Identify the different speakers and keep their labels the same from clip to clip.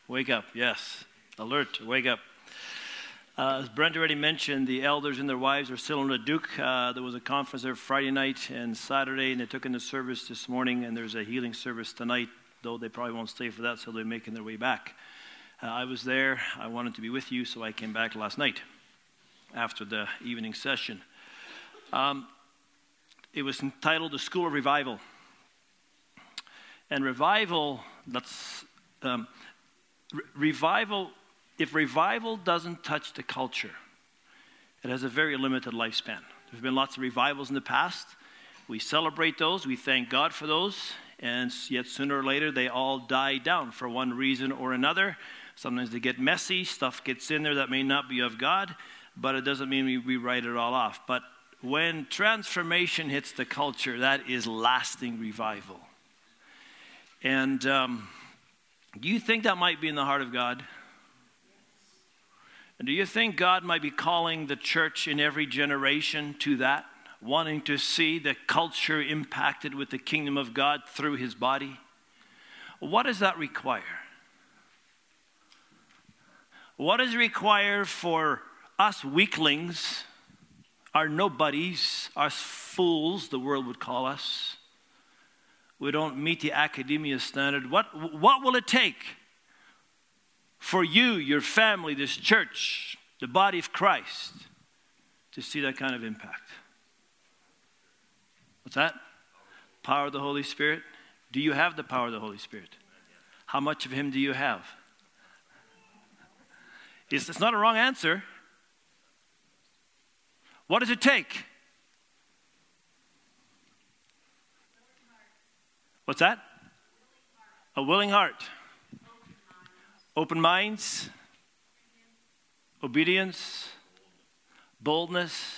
Speaker 1: Wake up, yes. Alert, wake up. As Brent already mentioned, the elders and their wives are still in Leduc. There was a conference there Friday night and Saturday, and they took in the service this morning, and there's a healing service tonight, though they probably won't stay for that, so they're making their way back. I was there. I wanted to be with you, so I came back last night after the evening session. It was entitled The School of Revival. And revival, revival, if revival doesn't touch the culture, it has a very limited lifespan. There's been lots of revivals in the past. We celebrate those. We thank God for those. And yet sooner or later, they all die down for one reason or another. Sometimes they get messy. Stuff gets in there that may not be of God. But it doesn't mean we write it all off. But when transformation hits the culture, that is lasting revival. And do you think that might be in the heart of God? And do you think God might be calling the church in every generation to that, wanting to see the culture impacted with the kingdom of God through his body? What does that require? What does it require for us weaklings, our nobodies, us fools, the world would call us? We don't meet the academia standard. What will it take for you, your family, this church, the body of Christ, to see that kind of impact? What's that? Power of the Holy Spirit. Do you have the power of the Holy Spirit? How much of him do you have? It's not a wrong answer. What does it take? What's that? A willing heart. Open minds. Obedience. Boldness.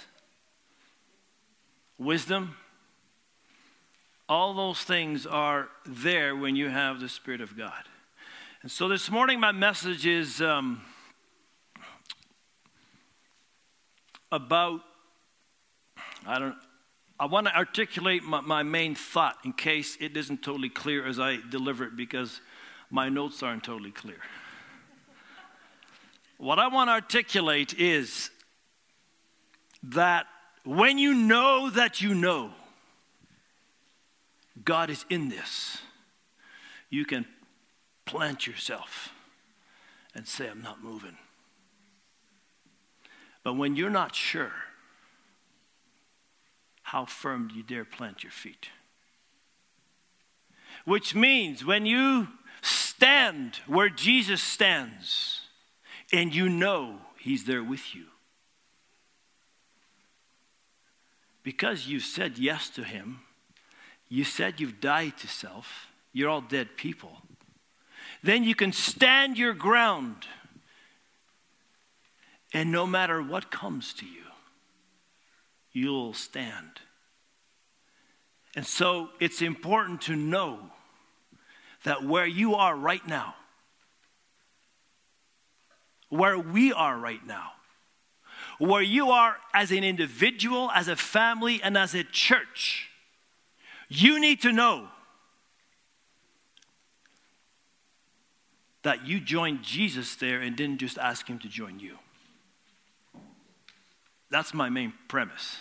Speaker 1: Wisdom. All those things are there when you have the Spirit of God. And so this morning my message is about, I want to articulate my main thought in case it isn't totally clear as I deliver it, because my notes aren't totally clear. What I want to articulate is that when you know that you know God is in this, you can plant yourself and say, I'm not moving. But when you're not sure, how firm do you dare plant your feet? Which means when you stand where Jesus stands and you know he's there with you, because you've said yes to him, you said you've died to self, you're all dead people, then you can stand your ground, and no matter what comes to you, you'll stand. And so it's important to know that where you are right now, where we are right now, where you are as an individual, as a family, and as a church, you need to know that you joined Jesus there and didn't just ask him to join you. That's my main premise.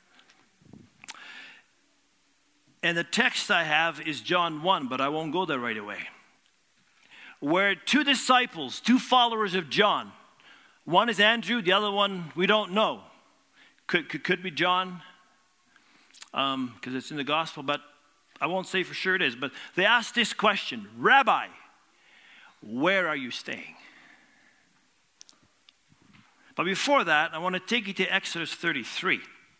Speaker 1: And the text I have is John 1, but I won't go there right away. Where two disciples, two followers of John, one is Andrew, the other one we don't know. Could be John, because it's in the gospel, but I won't say for sure it is. But they asked this question, Rabbi, where are you staying? But before that, I want to take you to Exodus 33.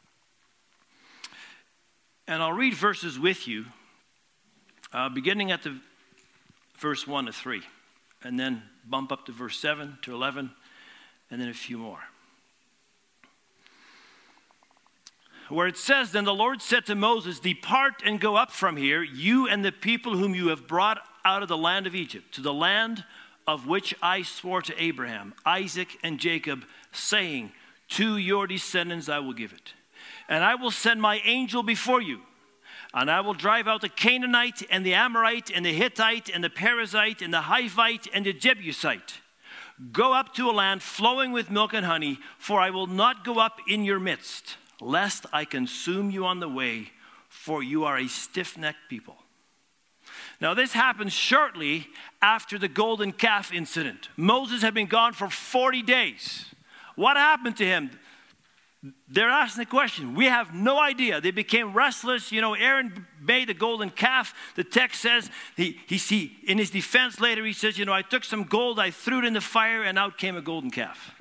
Speaker 1: And I'll read verses with you, beginning at the verse 1 to 3, and then bump up to verse 7 to 11, and then a few more. Where it says, Then the Lord said to Moses, Depart and go up from here, you and the people whom you have brought out of the land of Egypt, to the land of which I swore to Abraham, Isaac, and Jacob, saying, To your descendants I will give it. And I will send my angel before you. And I will drive out the Canaanite and the Amorite and the Hittite and the Perizzite and the Hivite and the Jebusite. Go up to a land flowing with milk and honey, for I will not go up in your midst, lest I consume you on the way, for you are a stiff-necked people. Now this happens shortly after the golden calf incident. Moses had been gone for 40 days. What happened to him? They're asking the question. We have no idea. They became restless. Aaron made the golden calf. The text says, he in his defense later, he says, I took some gold, I threw it in the fire, and out came a golden calf.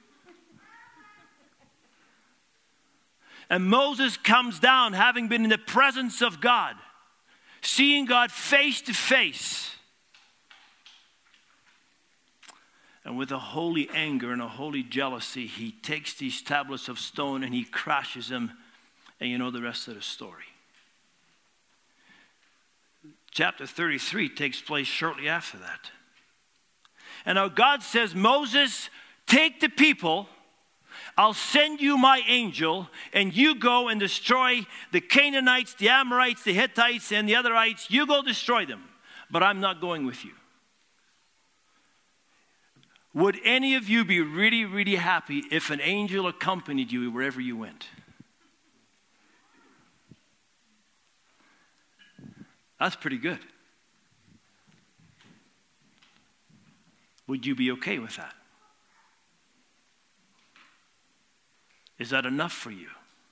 Speaker 1: And Moses comes down, having been in the presence of God, seeing God face to face. And with a holy anger and a holy jealousy, he takes these tablets of stone and he crashes them. And you know the rest of the story. Chapter 33 takes place shortly after that. And now God says, Moses, take the people. I'll send you my angel, and you go and destroy the Canaanites, the Amorites, the Hittites, and the otherites. You go destroy them, but I'm not going with you. Would any of you be really, really happy if an angel accompanied you wherever you went? That's pretty good. Would you be okay with that? Is that enough for you?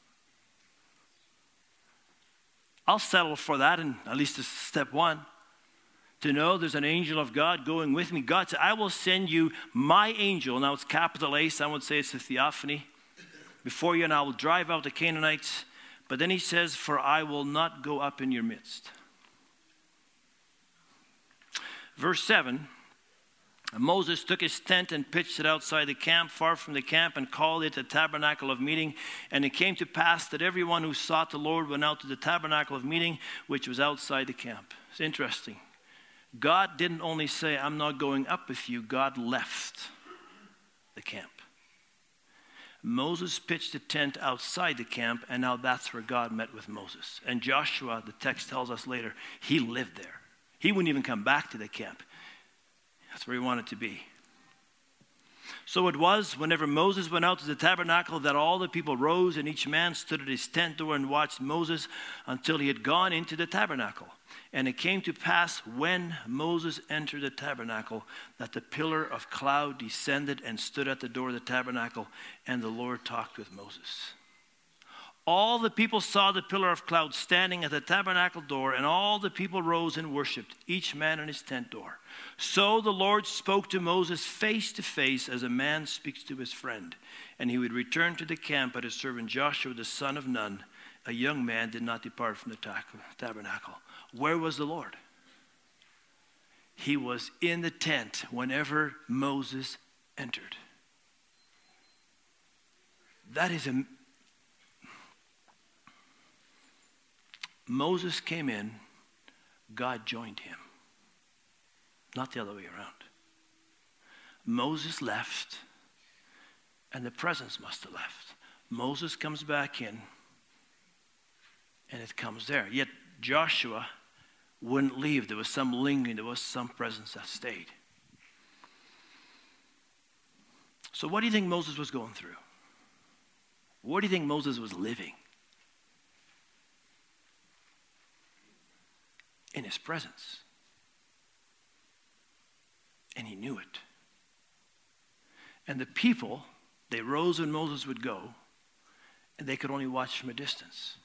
Speaker 1: I'll settle for that, and at least this is step one. To know there's an angel of God going with me. God said, I will send you my angel. Now it's capital A, some would say it's a theophany. Before you, and I will drive out the Canaanites. But then he says, for I will not go up in your midst. Verse 7, Moses took his tent and pitched it outside the camp, far from the camp, and called it the tabernacle of meeting. And it came to pass that everyone who sought the Lord went out to the tabernacle of meeting, which was outside the camp. It's interesting. God didn't only say, I'm not going up with you. God left the camp. Moses pitched a tent outside the camp, and now that's where God met with Moses. And Joshua, the text tells us later, he lived there. He wouldn't even come back to the camp. That's where he wanted to be. So it was, whenever Moses went out to the tabernacle, that all the people rose, and each man stood at his tent door and watched Moses until he had gone into the tabernacle. And it came to pass when Moses entered the tabernacle that the pillar of cloud descended and stood at the door of the tabernacle, and the Lord talked with Moses. All the people saw the pillar of cloud standing at the tabernacle door, and all the people rose and worshipped, each man in his tent door. So the Lord spoke to Moses face to face as a man speaks to his friend. And he would return to the camp, but his servant Joshua, the son of Nun, a young man, did not depart from the tabernacle. Where was the Lord? He was in the tent whenever Moses entered. That is Moses came in, God joined him. Not the other way around. Moses left, and the presence must have left. Moses comes back in, and it comes there. Yet Joshua wouldn't leave. There was some lingering. There was some presence that stayed. So what do you think Moses was going through? What do you think Moses was living? In his presence. And he knew it. And the people, they rose when Moses would go, and they could only watch from a distance.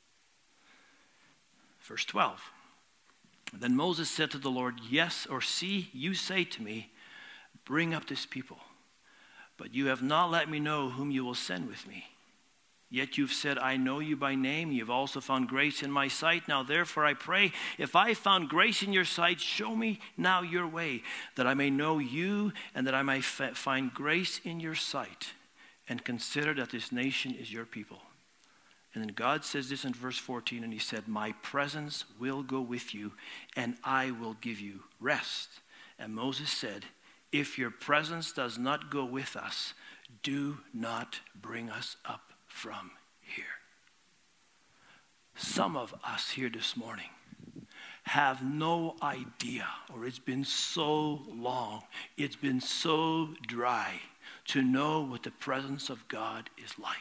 Speaker 1: Verse 12. Then Moses said to the Lord, yes, or see, you say to me, bring up this people. But you have not let me know whom you will send with me. Yet you've said, I know you by name. You've also found grace in my sight. Now therefore I pray, if I found grace in your sight, show me now your way, that I may know you and that I may find grace in your sight, and consider that this nation is your people. And then God says this in verse 14, and he said, my presence will go with you, and I will give you rest. And Moses said, if your presence does not go with us, do not bring us up from here. Some of us here this morning have no idea, or it's been so long, it's been so dry to know what the presence of God is like.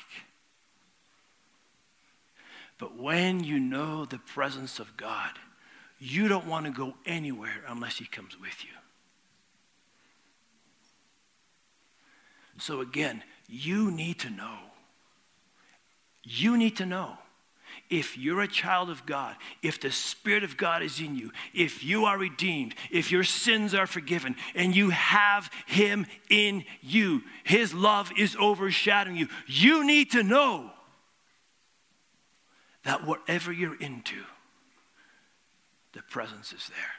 Speaker 1: But when you know the presence of God, you don't want to go anywhere unless he comes with you. So again, you need to know. You need to know. If you're a child of God, if the Spirit of God is in you, if you are redeemed, if your sins are forgiven, and you have him in you, his love is overshadowing you, you need to know that whatever you're into, the presence is there.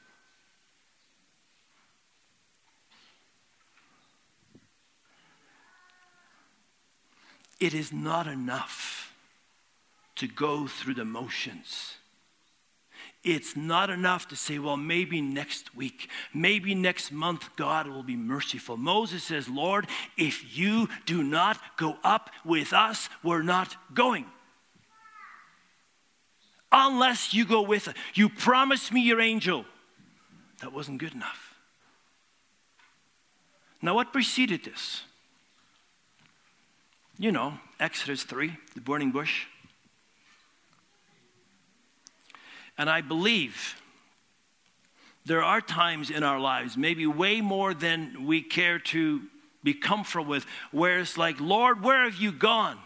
Speaker 1: It is not enough to go through the motions. It's not enough to say, well, maybe next week, maybe next month, God will be merciful. Moses says, Lord, if you do not go up with us, we're not going. Unless you go with us. You promised me your angel. That wasn't good enough. Now, what preceded this? You know, Exodus 3, the burning bush. And I believe there are times in our lives, maybe way more than we care to be comfortable with, where it's like, Lord, where have you gone?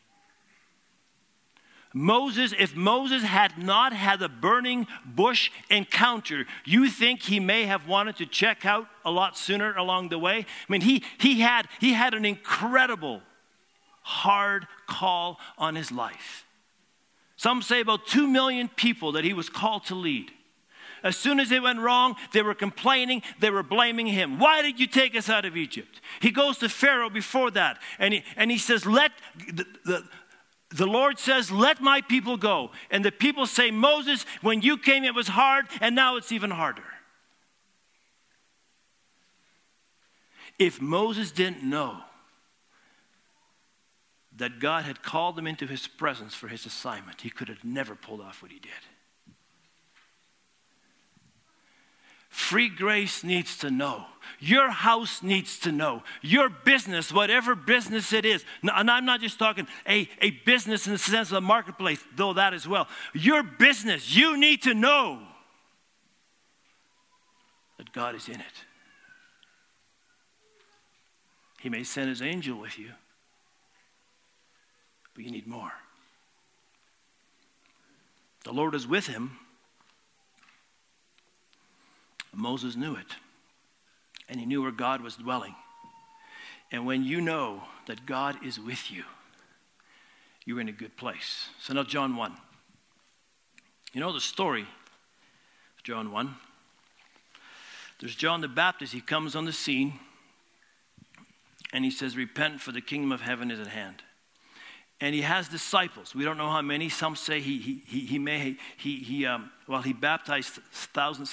Speaker 1: If Moses had not had a burning bush encounter, you think he may have wanted to check out a lot sooner along the way? I mean, he had an incredible hard call on his life. Some say about 2 million people that he was called to lead. As soon as it went wrong, they were complaining, they were blaming him. Why did you take us out of Egypt? He goes to Pharaoh before that, and he says, the Lord says, let my people go. And the people say, Moses, when you came it was hard, and now it's even harder. If Moses didn't know that God had called him into his presence for his assignment, he could have never pulled off what he did. Free grace needs to know. Your house needs to know. Your business, whatever business it is, and I'm not just talking a business in the sense of the marketplace, though that as well. Your business, you need to know that God is in it. He may send his angel with you, but you need more. The Lord is with him. Moses knew it. And he knew where God was dwelling. And when you know that God is with you, you're in a good place. So now John 1. You know the story of John 1. There's John the Baptist. He comes on the scene. And he says, repent, for the kingdom of heaven is at hand. And he has disciples. We don't know how many. Some say he baptized thousands.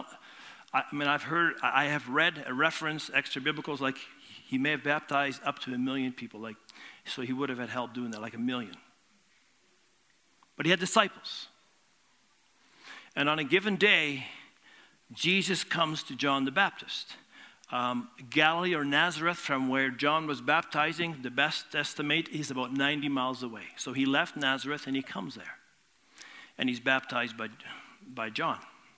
Speaker 1: I have read a reference, extra biblicals, like he may have baptized up to 1 million people. So he would have had help doing that, like 1 million. But he had disciples. And on a given day, Jesus comes to John the Baptist. Galilee or Nazareth, from where John was baptizing, the best estimate is about 90 miles away. So he left Nazareth and he comes there. And he's baptized by John.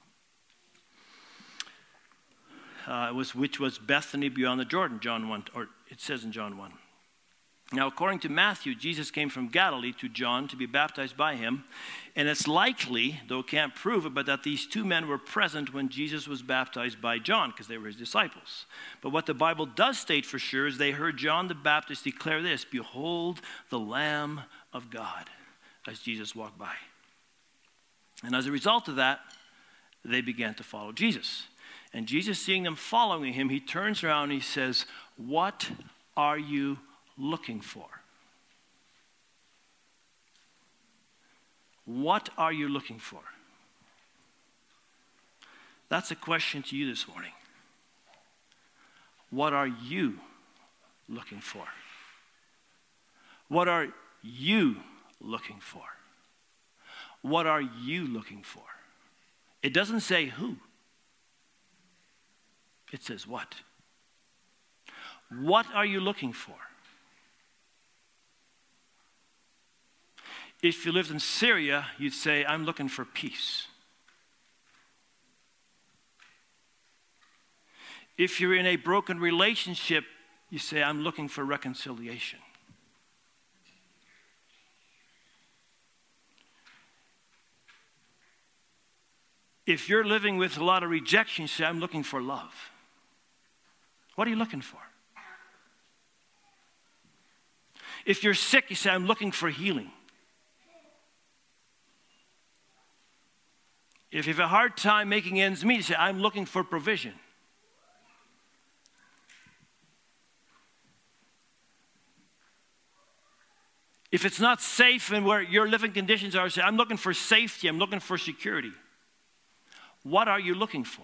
Speaker 1: Which was Bethany beyond the Jordan, John 1, or it says in John 1. Now, according to Matthew, Jesus came from Galilee to John to be baptized by him. And it's likely, though can't prove it, but that these two men were present when Jesus was baptized by John, because they were his disciples. But what the Bible does state for sure is they heard John the Baptist declare this, behold the Lamb of God, as Jesus walked by. And as a result of that, they began to follow Jesus. And Jesus, seeing them following him, he turns around and he says, what are you looking for? What are you looking for? That's a question to you this morning. What are you looking for? What are you looking for? what are you looking for? It doesn't say who. It says what. What are you looking for? If you lived in Syria, you'd say, I'm looking for peace. If you're in a broken relationship, you say, I'm looking for reconciliation. If you're living with a lot of rejection, you say, I'm looking for love. What are you looking for? If you're sick, you say, I'm looking for healing. If you have a hard time making ends meet, you say, I'm looking for provision. If it's not safe and where your living conditions are, say, I'm looking for safety, I'm looking for security. What are you looking for?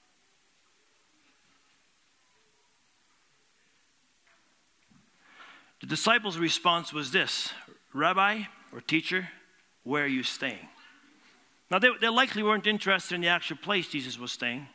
Speaker 1: The disciples' response was this: Rabbi or teacher, where are you staying? Now, they likely weren't interested in the actual place Jesus was staying.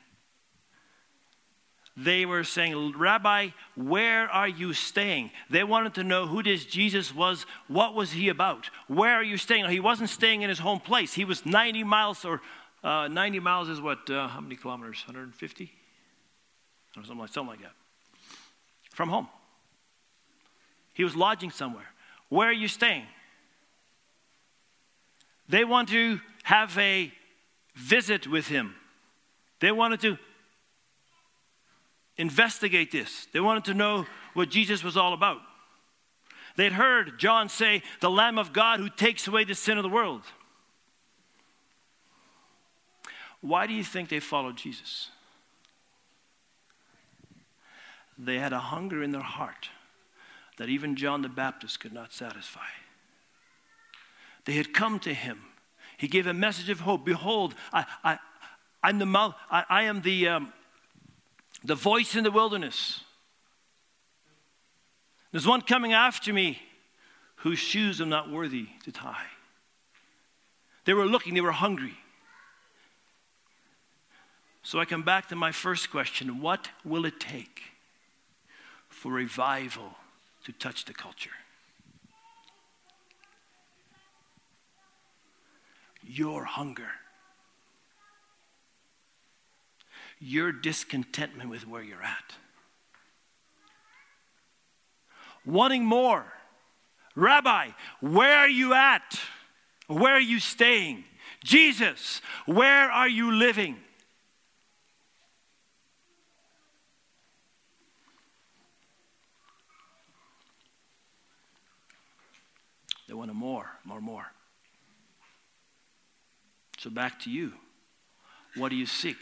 Speaker 1: They were saying, Rabbi, where are you staying? They wanted to know who this Jesus was. What was he about? Where are you staying? Now, he wasn't staying in his home place. He was 90 miles, or 90 miles is what, how many kilometers? 150? Or something like that. From home. He was lodging somewhere. Where are you staying? They want to have a visit with him. They wanted to investigate this. They wanted to know what Jesus was all about. They'd heard John say, the Lamb of God who takes away the sin of the world. Why do you think they followed Jesus? They had a hunger in their heart that even John the Baptist could not satisfy. They had come to him. He gave a message of hope. Behold, I am the voice in the wilderness. There's one coming after me whose shoes I'm not worthy to tie. They were looking, they were hungry. So I come back to my first question: what will it take for revival to touch the culture? Your hunger, your discontentment with where you're at, wanting more. Rabbi, where are you at? Where are you staying? Jesus, where are you living? They want more. So back to you. What do you seek?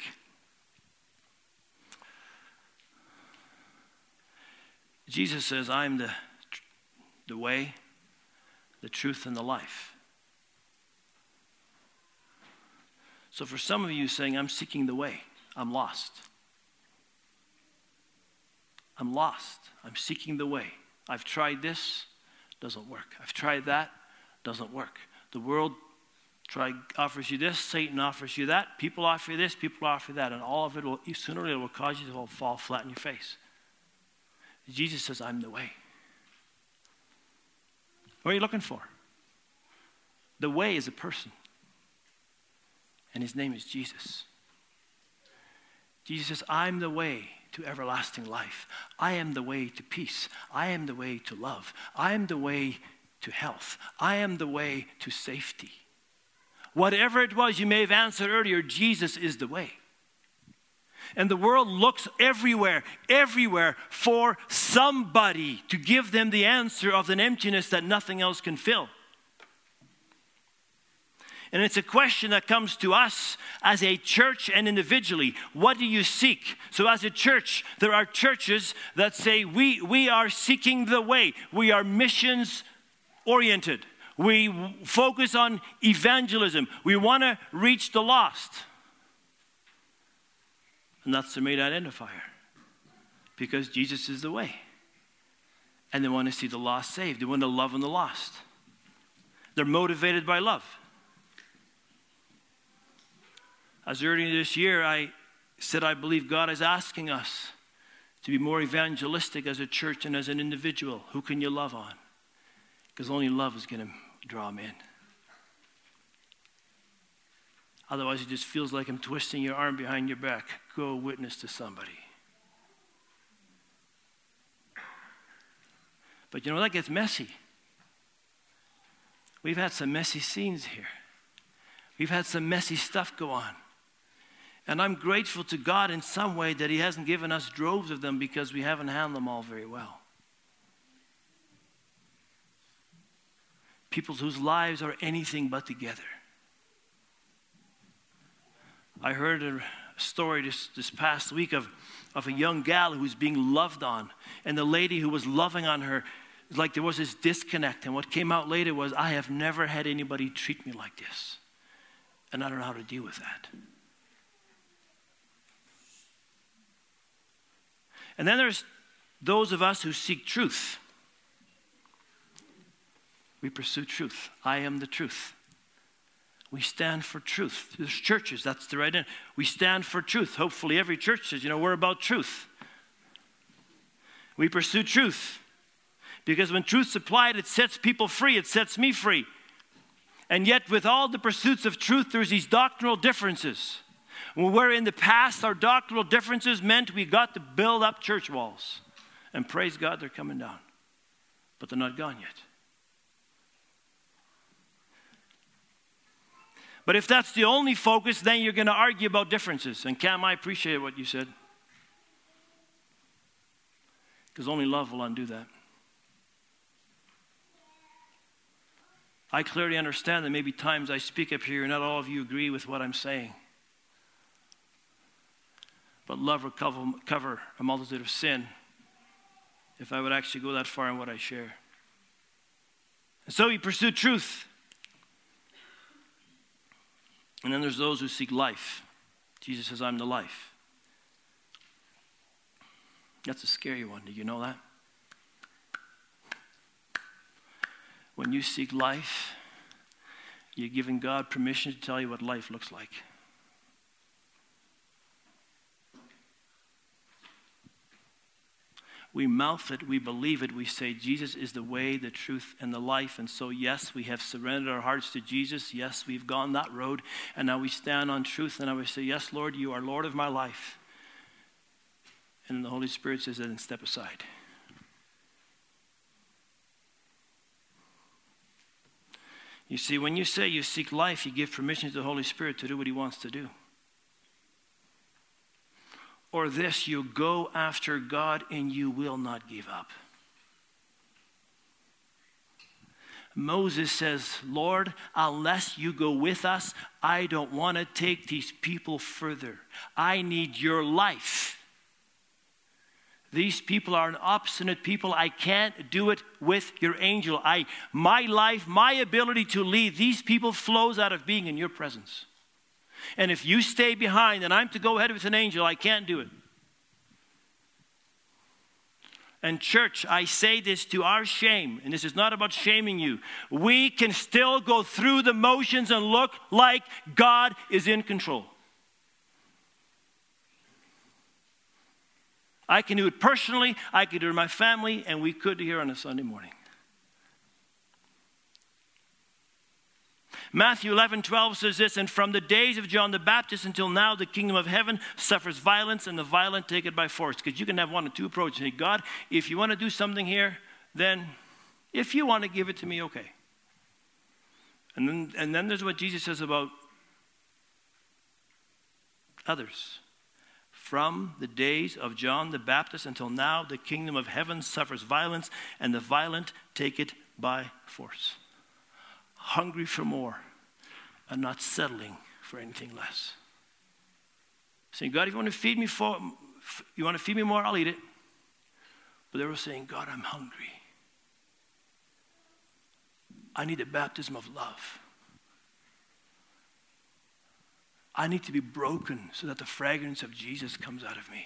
Speaker 1: Jesus says, I'm the way, the truth, and the life. So for some of you saying, I'm seeking the way, I'm lost. I'm lost. I'm seeking the way. I've tried this, doesn't work. I've tried that, doesn't work. The world offers you this, Satan offers you that, people offer you this, people offer you that, and all of it will, sooner or later, will cause you to fall flat in your face. Jesus says, I'm the way. What are you looking for? The way is a person, and his name is Jesus. Jesus says, I'm the way to everlasting life. I am the way to peace. I am the way to love. I am the way to health. I am the way to safety. Whatever it was you may have answered earlier, Jesus is the way. And the world looks everywhere for somebody to give them the answer of an emptiness that nothing else can fill. And it's a question that comes to us as a church and individually. What do you seek? So as a church, there are churches that say we are seeking the way. We are missions oriented. We focus on evangelism. We want to reach the lost. And that's their main identifier. Because Jesus is the way. And they want to see the lost saved. They want to love on the lost. They're motivated by love. As earlier this year, I said I believe God is asking us to be more evangelistic as a church and as an individual. Who can you love on? Because only love is going to draw them in. Otherwise, it just feels like I'm twisting your arm behind your back. Go witness to somebody. But you know, that gets messy. We've had some messy scenes here. We've had some messy stuff go on. And I'm grateful to God in some way that He hasn't given us droves of them, because we haven't handled them all very well. People whose lives are anything but together. I heard a story this past week of a young gal who was being loved on. And the lady who was loving on her, like there was this disconnect. And what came out later was, I have never had anybody treat me like this. And I don't know how to deal with that. And then there's those of us who seek truth. We pursue truth. I am the truth. We stand for truth. There's churches, that's the right end. We stand for truth. Hopefully every church says, we're about truth. We pursue truth. Because when truth's applied, it sets people free. It sets me free. And yet with all the pursuits of truth, there's these doctrinal differences. Where in the past our doctrinal differences meant we got to build up church walls. And praise God, they're coming down. But they're not gone yet. But if that's the only focus, then you're going to argue about differences. And Cam, I appreciate what you said. Because only love will undo that. I clearly understand that maybe times I speak up here and not all of you agree with what I'm saying. But love will cover a multitude of sin if I would actually go that far in what I share. And so we pursue truth. And then there's those who seek life. Jesus says, I'm the life. That's a scary one. Do you know that? When you seek life, you're giving God permission to tell you what life looks like. We mouth it, we believe it, we say Jesus is the way, the truth, and the life. And so yes, we have surrendered our hearts to Jesus. Yes, we've gone that road. And now we stand on truth. And now we say, yes, Lord, you are Lord of my life. And then the Holy Spirit says, then step aside. You see, when you say you seek life, you give permission to the Holy Spirit to do what He wants to do. Or this, you go after God and you will not give up. Moses says, Lord, unless you go with us, I don't want to take these people further. I need your life. These people are an obstinate people. I can't do it with your angel. My life, my ability to lead these people flows out of being in your presence. And if you stay behind and I'm to go ahead with an angel, I can't do it. And church, I say this to our shame, and this is not about shaming you. We can still go through the motions and look like God is in control. I can do it personally, I can do it in my family, and we could here on a Sunday morning. Matthew 11:12 says this, and from the days of John the Baptist until now, the kingdom of heaven suffers violence, and the violent take it by force. Because you can have one of two approaches. Say, God, if you want to do something here, then if you want to give it to me, okay. And then there's what Jesus says about others. From the days of John the Baptist until now, the kingdom of heaven suffers violence, and the violent take it by force. Hungry for more and not settling for anything less. Saying, God, if you want to feed me more, I'll eat it. But they were saying, God, I'm hungry. I need a baptism of love. I need to be broken so that the fragrance of Jesus comes out of me.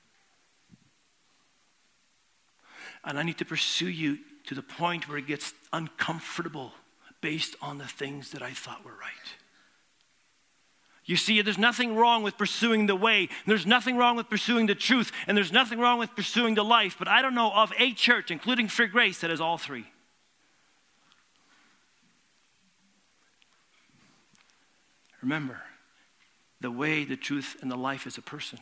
Speaker 1: And I need to pursue you to the point where it gets uncomfortable based on the things that I thought were right. You see, there's nothing wrong with pursuing the way. There's nothing wrong with pursuing the truth. And there's nothing wrong with pursuing the life. But I don't know of a church, including Free Grace, that has all three. Remember, the way, the truth, and the life is a person.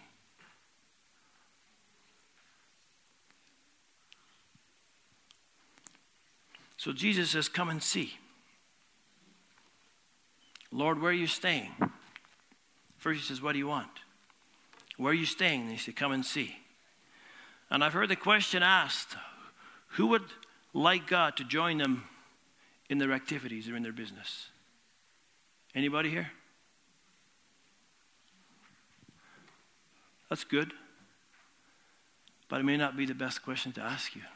Speaker 1: So Jesus says, come and see. Lord, where are you staying? First he says, what do you want? Where are you staying? And he said, come and see. And I've heard the question asked, who would like God to join them in their activities or in their business? Anybody here? That's good. But it may not be the best question to ask you.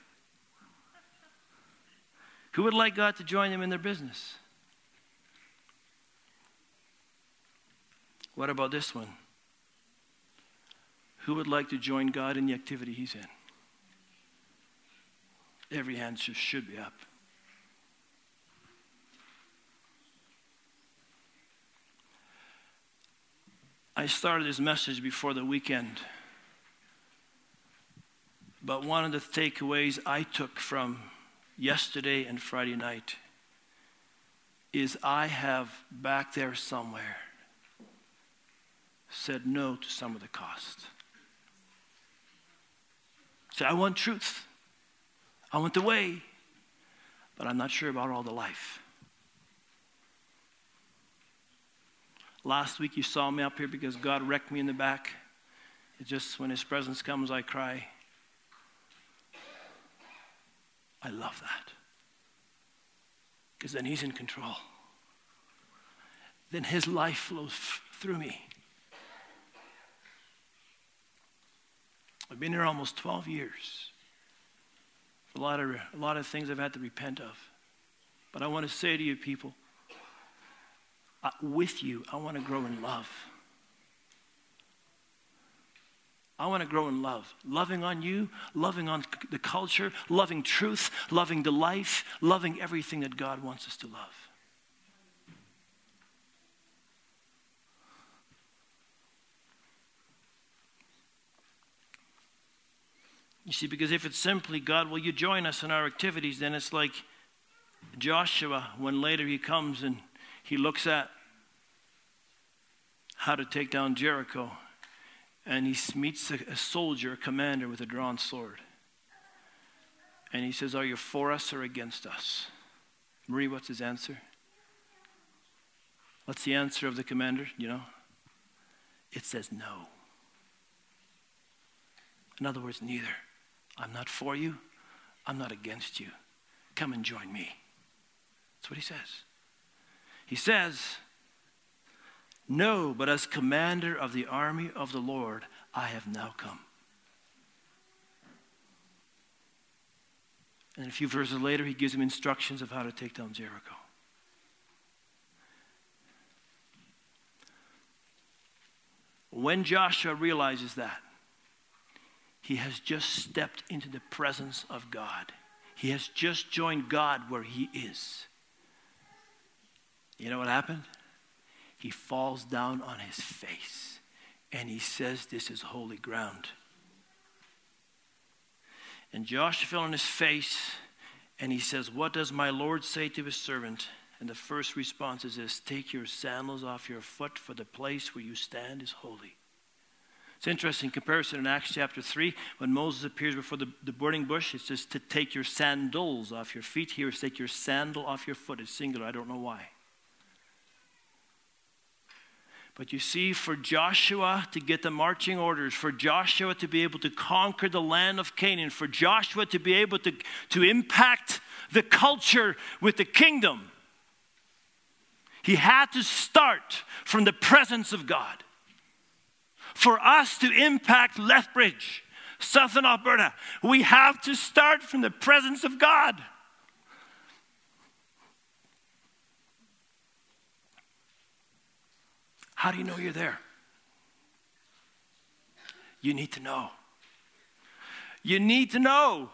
Speaker 1: Who would like God to join them in their business? What about this one? Who would like to join God in the activity he's in? Every hand should be up. I started this message before the weekend, but one of the takeaways I took from yesterday and Friday night is I have back there somewhere said no to some of the cost. So I want truth. I want the way, but I'm not sure about all the life. Last week you saw me up here because God wrecked me in the back. It's just when his presence comes, I cry. I love that. Because then he's in control. Then his life flows through me. I've been here almost 12 years. A lot of things I've had to repent of. But I want to say to you people, with you, I want to grow in love. I want to grow in love. Loving on you, loving on the culture, loving truth, loving the life, loving everything that God wants us to love. You see, because if it's simply, God, will you join us in our activities, then it's like Joshua when later he comes and he looks at how to take down Jericho. And he meets a soldier, a commander with a drawn sword. And he says, are you for us or against us? Marie, what's his answer? What's the answer of the commander, you know? It says no. In other words, neither. I'm not for you. I'm not against you. Come and join me. That's what he says. He says, no, but as commander of the army of the Lord, I have now come. And a few verses later, he gives him instructions of how to take down Jericho. When Joshua realizes that, he has just stepped into the presence of God. He has just joined God where he is. You know what happened? He falls down on his face and he says, this is holy ground. And Joshua fell on his face and he says, what does my Lord say to his servant? And the first response is this, take your sandals off your foot, for the place where you stand is holy. It's interesting comparison in Acts chapter 3, when Moses appears before the burning bush, it says to take your sandals off your feet. Here it's take your sandal off your foot. It's singular. I don't know why. But you see, for Joshua to get the marching orders, for Joshua to be able to conquer the land of Canaan, for Joshua to be able to impact the culture with the kingdom, he had to start from the presence of God. For us to impact Lethbridge, Southern Alberta, we have to start from the presence of God. How do you know you're there? You need to know. You need to know.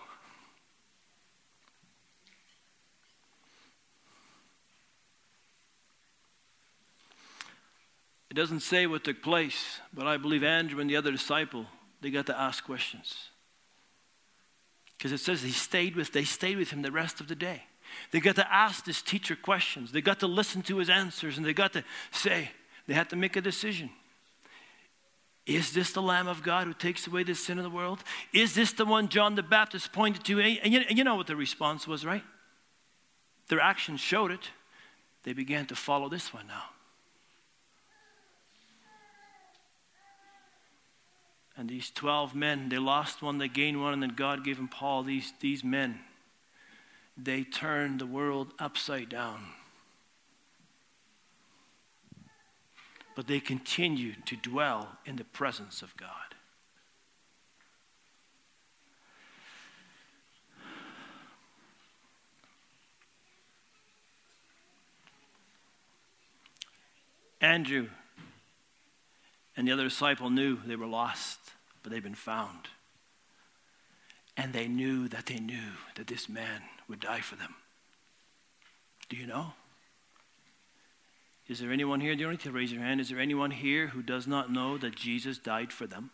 Speaker 1: It doesn't say what took place, but I believe Andrew and the other disciple, they got to ask questions. Because it says they stayed with him the rest of the day. They got to ask this teacher questions. They got to listen to his answers, and they got to say, they had to make a decision. Is this the Lamb of God who takes away the sin of the world? Is this the one John the Baptist pointed to? And you know what the response was, right? Their actions showed it. They began to follow this one now. And these 12 men, they lost one, they gained one, and then God gave them Paul. These men, they turned the world upside down. But they continued to dwell in the presence of God. Andrew and the other disciple knew they were lost, but they'd been found. And they knew that this man would die for them. Do you know? Is there anyone here? You don't need to raise your hand. Is there anyone here who does not know that Jesus died for them?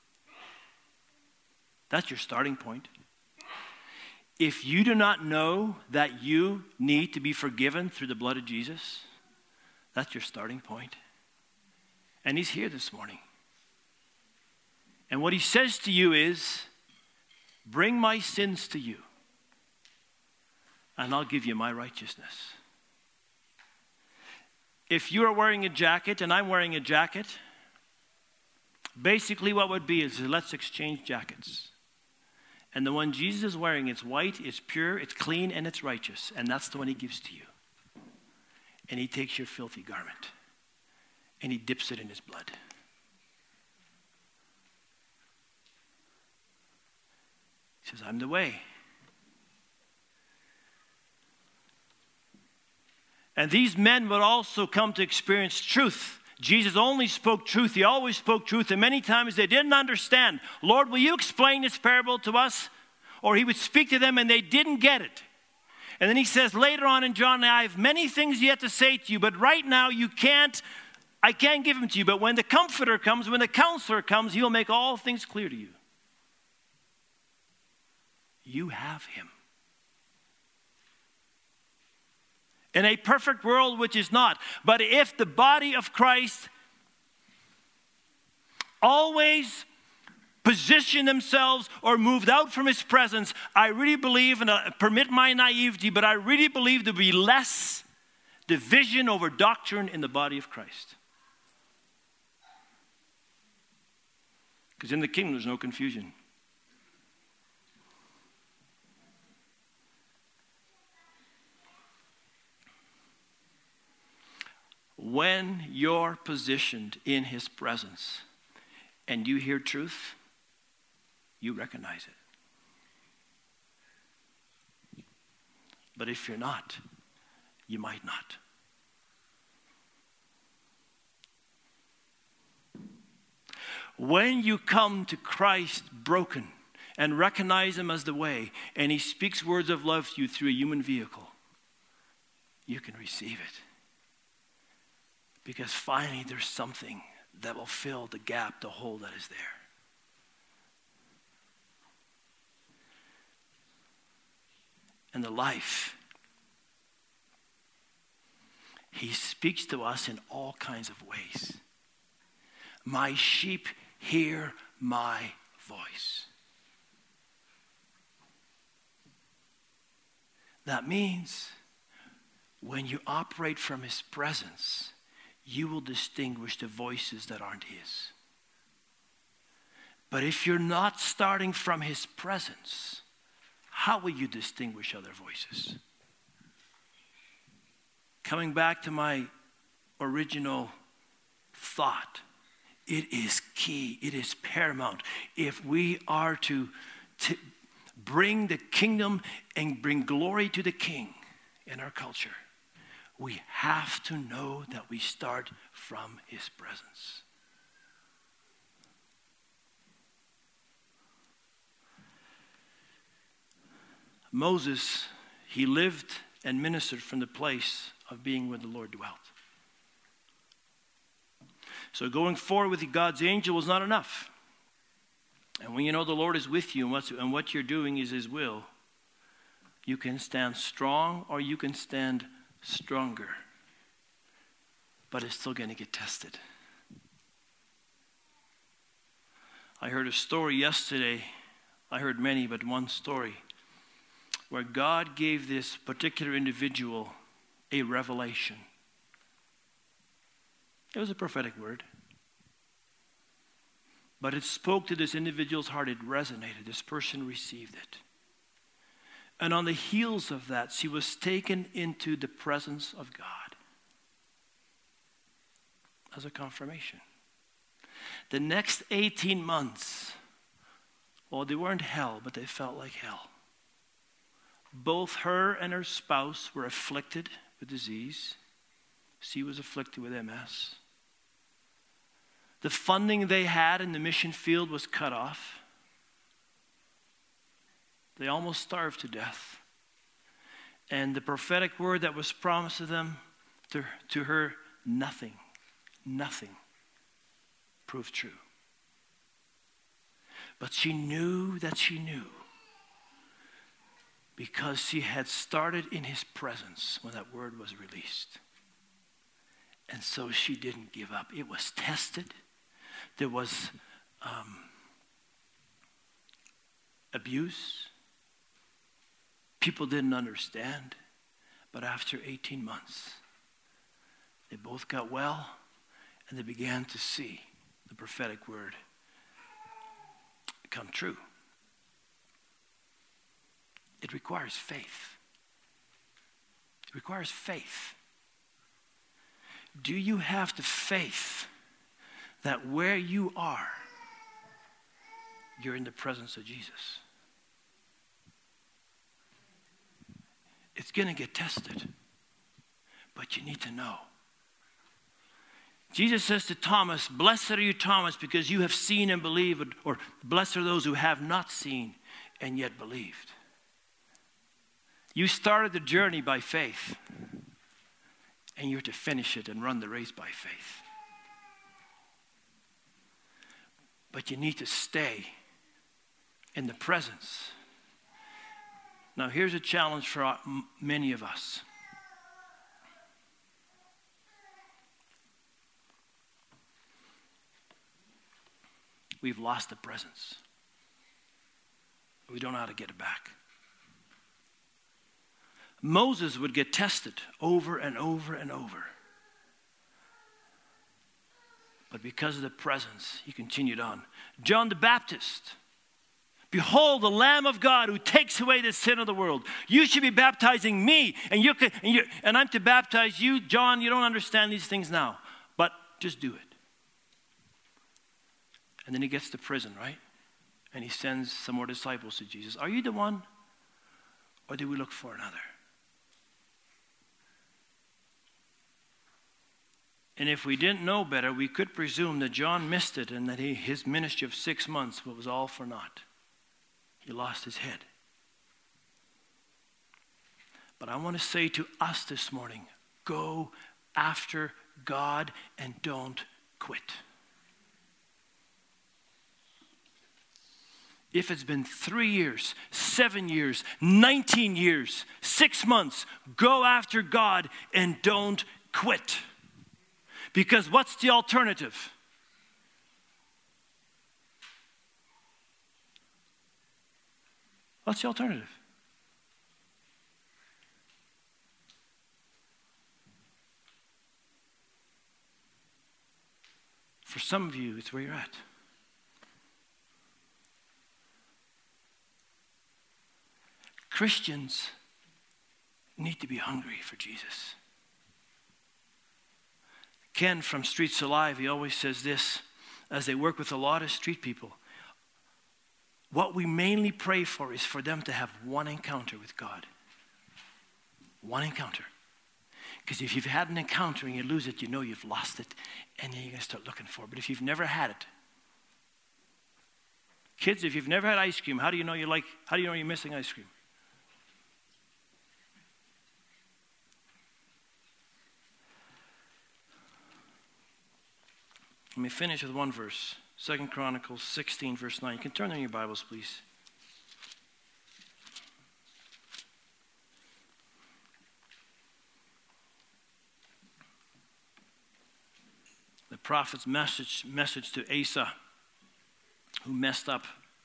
Speaker 1: That's your starting point. If you do not know that you need to be forgiven through the blood of Jesus, that's your starting point. And he's here this morning. And what he says to you is, bring my sins to you, and I'll give you my righteousness. If you are wearing a jacket and I'm wearing a jacket, basically what would be is let's exchange jackets. And the one Jesus is wearing, it's white, it's pure, it's clean, and it's righteous. And that's the one he gives to you. And he takes your filthy garment and he dips it in his blood. He says, I'm the way. And these men would also come to experience truth. Jesus only spoke truth. He always spoke truth. And many times they didn't understand. Lord, will you explain this parable to us? Or he would speak to them and they didn't get it. And then he says later on in John, I have many things yet to say to you, but right now I can't give them to you. But when the Comforter comes, when the Counselor comes, he'll make all things clear to you. You have him. In a perfect world, which is not. But if the body of Christ always position themselves or moved out from his presence, I really believe, and permit my naivety, but I really believe there'll be less division over doctrine in the body of Christ. Because in the kingdom, there's no confusion. When you're positioned in his presence and you hear truth, you recognize it. But if you're not, you might not. When you come to Christ broken and recognize him as the way, and he speaks words of love to you through a human vehicle, you can receive it. Because finally there's something that will fill the gap, the hole that is there. And the life, he speaks to us in all kinds of ways. My sheep hear my voice. That means when you operate from his presence, you will distinguish the voices that aren't his. But if you're not starting from his presence, how will you distinguish other voices? Coming back to my original thought, it is key, it is paramount. If we are to bring the kingdom and bring glory to the King in our culture, we have to know that we start from his presence. Moses, he lived and ministered from the place of being where the Lord dwelt. So going forward with God's angel was not enough. And when you know the Lord is with you and what you're doing is his will, you can stand strong or you can stand stronger. But it's still going to get tested. I heard a story yesterday. I heard many, but one story where God gave this particular individual a revelation. It was a prophetic word. But it spoke to this individual's heart. It resonated. This person received it. And on the heels of that, she was taken into the presence of God as a confirmation. The next 18 months, well, they weren't hell, but they felt like hell. Both her and her spouse were afflicted with disease. She was afflicted with MS. The funding they had in the mission field was cut off. They almost starved to death. And the prophetic word that was promised to them, to her, nothing proved true. But she knew that she knew, because she had started in his presence when that word was released. And so she didn't give up. It was tested. There was abuse. People didn't understand. But after 18 months, they both got well, and they began to see the prophetic word come true. It requires faith. It requires faith. Do you have the faith that where you are, you're in the presence of Jesus? It's going to get tested, but you need to know. Jesus says to Thomas, "Blessed are you, Thomas, because you have seen and believed," or "Blessed are those who have not seen and yet believed." You started the journey by faith, and you're to finish it and run the race by faith. But you need to stay in the presence. Now, here's a challenge for many of us. We've lost the presence. We don't know how to get it back. Moses would get tested over and over and over. But because of the presence, he continued on. John the Baptist. "Behold, the Lamb of God who takes away the sin of the world. You should be baptizing me, and I'm to baptize you." John, you don't understand these things now, but just do it. And then he gets to prison, right? And he sends some more disciples to Jesus. "Are you the one, or do we look for another?" And if we didn't know better, we could presume that John missed it and that his ministry of 6 months was all for naught. He lost his head. But I want to say to us this morning, go after God and don't quit. If it's been 3 years, 7 years, 19 years, 6 months, go after God and don't quit. Because what's the alternative? What's the alternative? For some of you, it's where you're at. Christians need to be hungry for Jesus. Ken from Streets Alive, he always says this, as they work with a lot of street people. What we mainly pray for is for them to have one encounter with God. One encounter. Because if you've had an encounter and you lose it, you know you've lost it, and then you're going to start looking for it. But if you've never had it, kids, if you've never had ice cream, how do you know you're missing ice cream? me finish with one verse. 2 Chronicles 16, verse 9. You can turn in your Bibles, please. The prophet's message to Asa, who messed up.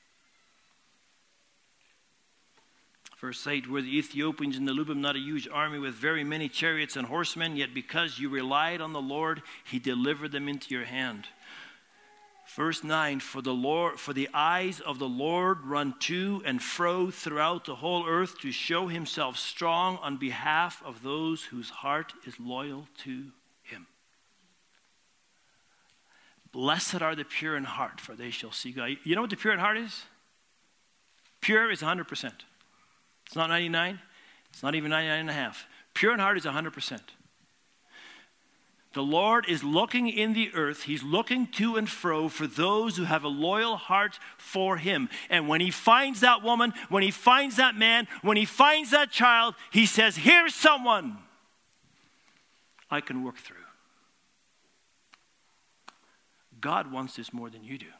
Speaker 1: Verse 8, were the Ethiopians and the Lubim not a huge army with very many chariots and horsemen? Yet because you relied on the Lord, he delivered them into your hand. Verse 9, for the eyes of the Lord run to and fro throughout the whole earth to show himself strong on behalf of those whose heart is loyal to him. Blessed are the pure in heart, for they shall see God. You know what the pure in heart is? Pure is 100%. It's not 99. It's not even 99.5. Pure in heart is 100%. The Lord is looking in the earth. He's looking to and fro for those who have a loyal heart for him. And when he finds that woman, when he finds that man, when he finds that child, he says, here's someone I can work through. God wants this more than you do.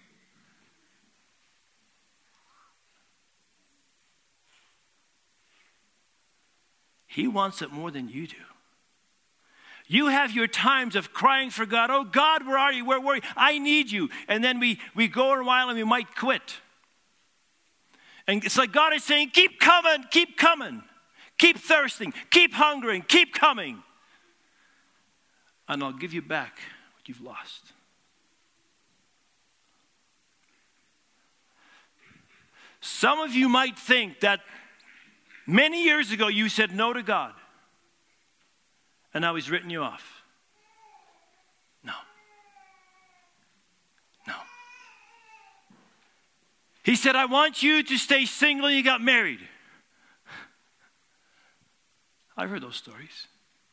Speaker 1: He wants it more than you do. You have your times of crying for God. Oh, God, where are you? Where are you? I need you. And then we go a while and we might quit. And it's like God is saying, keep coming, keep coming. Keep thirsting, keep hungering, keep coming. And I'll give you back what you've lost. Some of you might think that many years ago you said no to God, and now he's written you off. No. No. He said, I want you to stay single and you got married. I've heard those stories.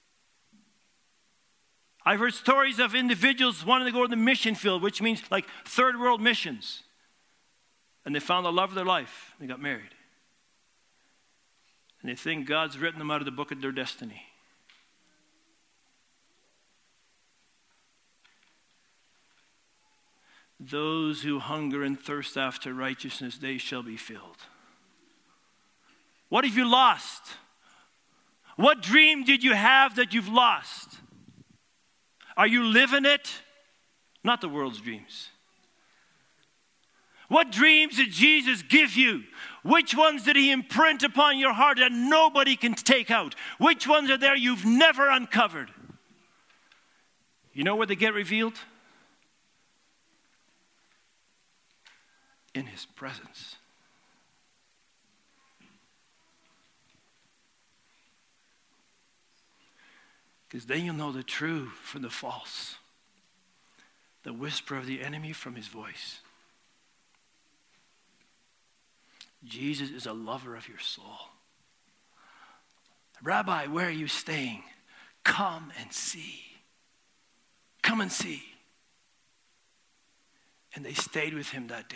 Speaker 1: I've heard stories of individuals wanting to go to the mission field, which means like third world missions. And they found the love of their life. They got married. And they think God's written them out of the book of their destiny. Those who hunger and thirst after righteousness, they shall be filled. What have you lost? What dream did you have that you've lost? Are you living it? Not the world's dreams. What dreams did Jesus give you? Which ones did he imprint upon your heart that nobody can take out? Which ones are there you've never uncovered? You know where they get revealed? In his presence. Because then you'll know the true from the false. The whisper of the enemy from his voice. Jesus is a lover of your soul. Rabbi, where are you staying? Come and see. Come and see. And they stayed with him that day.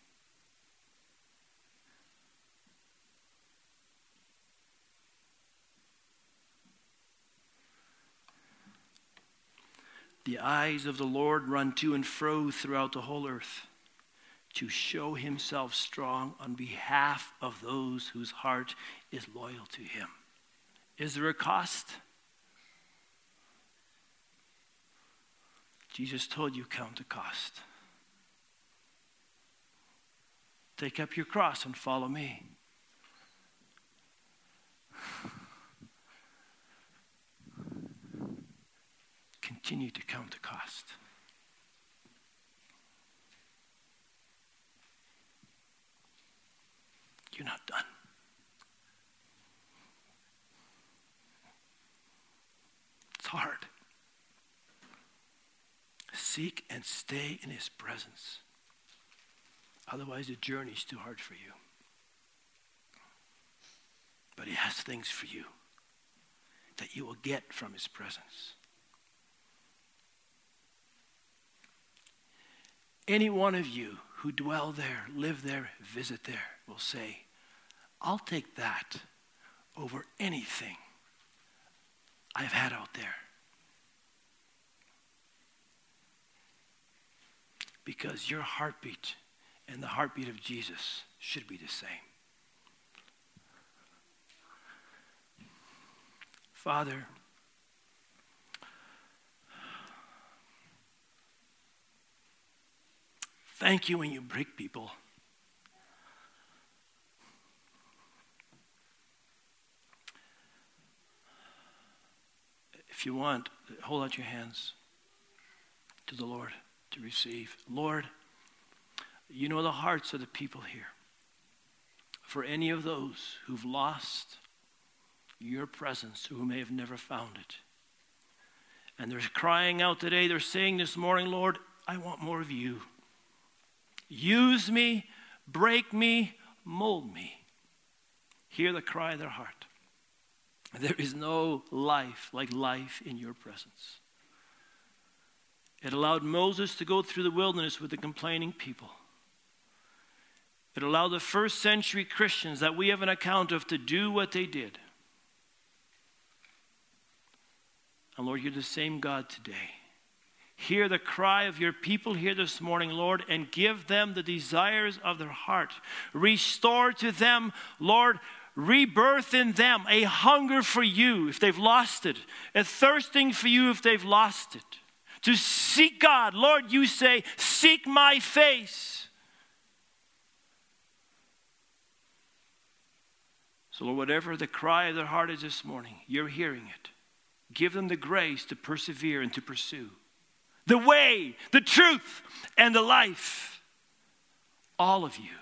Speaker 1: The eyes of the Lord run to and fro throughout the whole earth to show himself strong on behalf of those whose heart is loyal to him. Is there a cost? Jesus told you, count the cost. Take up your cross and follow me. Continue to count the cost. You're not done. It's hard. Seek and stay in his presence. Otherwise, the journey is too hard for you. But he has things for you that you will get from his presence. Any one of you who dwell there, live there, visit there, will say, I'll take that over anything I've had out there. because your heartbeat and the heartbeat of Jesus should be the same. Father, thank you when you break people. If you want, hold out your hands to the Lord to receive. Lord, you know the hearts of the people here. For any of those who've lost your presence, who may have never found it. And they're crying out today, they're saying this morning, Lord, I want more of you. Use me, break me, mold me. Hear the cry of their heart. There is no life like life in your presence. It allowed Moses to go through the wilderness with the complaining people. It allowed the first century Christians that we have an account of to do what they did. And Lord, you're the same God today. Hear the cry of your people here this morning, Lord, and give them the desires of their heart. Restore to them, Lord, rebirth in them a hunger for you if they've lost it, a thirsting for you if they've lost it. To seek God. Lord, you say, seek my face. So Lord, whatever the cry of their heart is this morning, you're hearing it. Give them the grace to persevere and to pursue the way, the truth, and the life. All of you.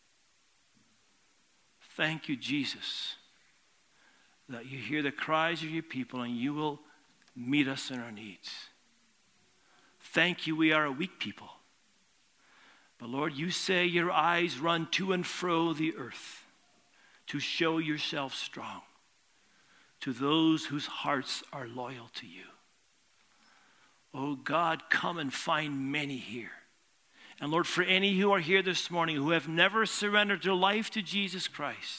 Speaker 1: Thank you, Jesus, that you hear the cries of your people and you will meet us in our needs. Thank you, we are a weak people. But Lord, you say your eyes run to and fro the earth to show yourself strong to those whose hearts are loyal to you. Oh God, come and find many here. And Lord, for any who are here this morning who have never surrendered their life to Jesus Christ,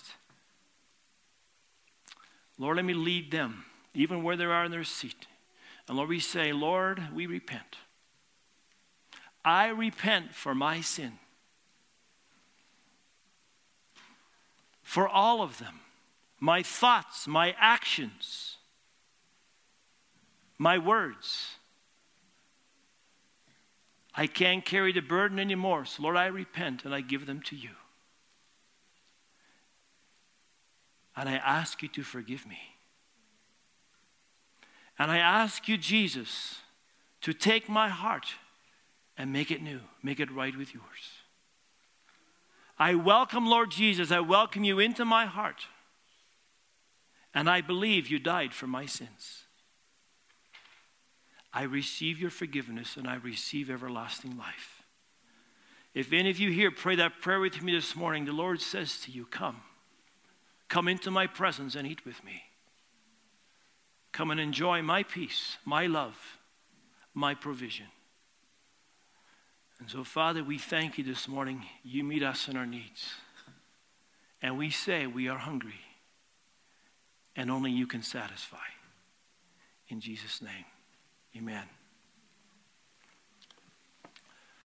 Speaker 1: Lord, let me lead them, even where they are in their seat. And Lord, we say, Lord, we repent. I repent for my sin. For all of them. My thoughts, my actions, my words. I can't carry the burden anymore. So Lord, I repent and I give them to you. And I ask you to forgive me. And I ask you, Jesus, to take my heart and make it new. Make it right with yours. I welcome, Lord Jesus, I welcome you into my heart. And I believe you died for my sins. I receive your forgiveness and I receive everlasting life. If any of you here pray that prayer with me this morning, the Lord says to you, come. Come into my presence and eat with me. Come and enjoy my peace, my love, my provision. And so, Father, we thank you this morning. You meet us in our needs. And we say we are hungry. And only you can satisfy. In Jesus' name, amen.